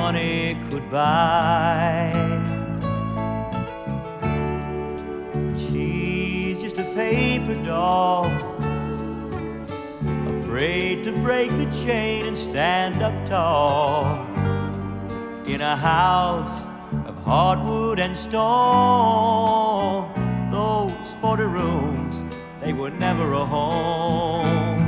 money could buy. She's just a paper doll, afraid to break the chain and stand up tall, in a house of hardwood and stone. Those 40 rooms, they were never a home.